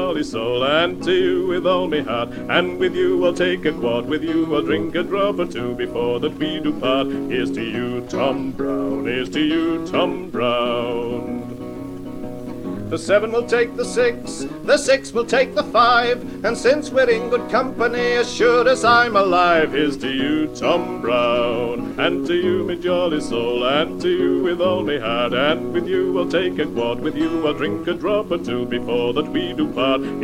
jolly soul, and to you with all me heart. And with you I'll take a quart, with you I'll drink a drop or two before that we do part. Here's to you, Tom Brown, here's to you, Tom Brown. The 7 will take the 6 will take the 5, and since we're in good company, as sure as I'm alive, here's to you, Tom Brown, and to you, me jolly soul, and to you with all me heart. And with you I'll take a quart, with you I'll drink a drop or two before that we do part.